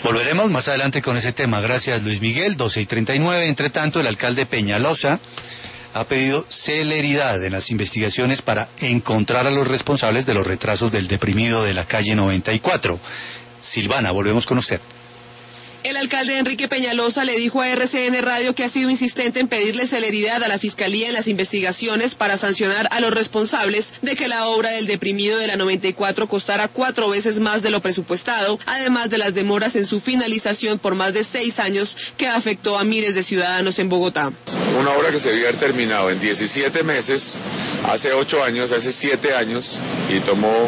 Volveremos más adelante con ese tema. Gracias, Luis Miguel. 12:39. Entre tanto, el alcalde Peñalosa ha pedido celeridad en las investigaciones para encontrar a los responsables de los retrasos del deprimido de la calle 94. Silvana, volvemos con usted. El alcalde Enrique Peñalosa le dijo a RCN Radio que ha sido insistente en pedirle celeridad a la Fiscalía en las investigaciones para sancionar a los responsables de que la obra del deprimido de la 94 costara 4 veces más de lo presupuestado, además de las demoras en su finalización por más de 6 años que afectó a miles de ciudadanos en Bogotá. Una obra que se debía haber terminado en 17 meses, hace 8 años, hace 7 años, y tomó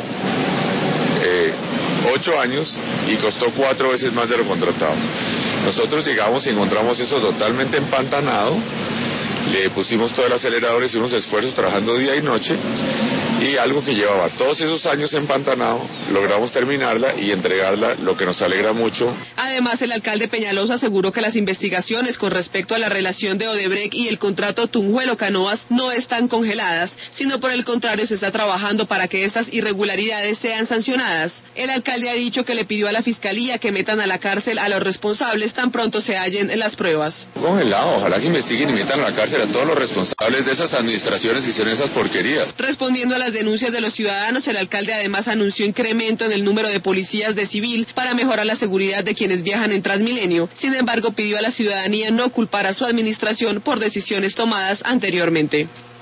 8 años y costó 4 veces más de lo contratado. Nosotros llegamos y encontramos eso totalmente empantanado, le pusimos todo el acelerador, hicimos esfuerzos trabajando día y noche, y algo que llevaba todos esos años empantanado, logramos terminarla y entregarla, lo que nos alegra mucho. Además, el alcalde Peñalosa aseguró que las investigaciones con respecto a la relación de Odebrecht y el contrato Tunjuelo-Canoas no están congeladas, sino por el contrario se está trabajando para que estas irregularidades sean sancionadas. El alcalde ha dicho que le pidió a la Fiscalía que metan a la cárcel a los responsables tan pronto se hallen en las pruebas. Congelado, ojalá que investiguen y metan a la cárcel a todos los responsables de esas administraciones que hicieron esas porquerías. Respondiendo a las denuncias de los ciudadanos, el alcalde además anunció incremento en el número de policías de civil para mejorar la seguridad de quienes viajan en Transmilenio. Sin embargo, pidió a la ciudadanía no culpar a su administración por decisiones tomadas anteriormente.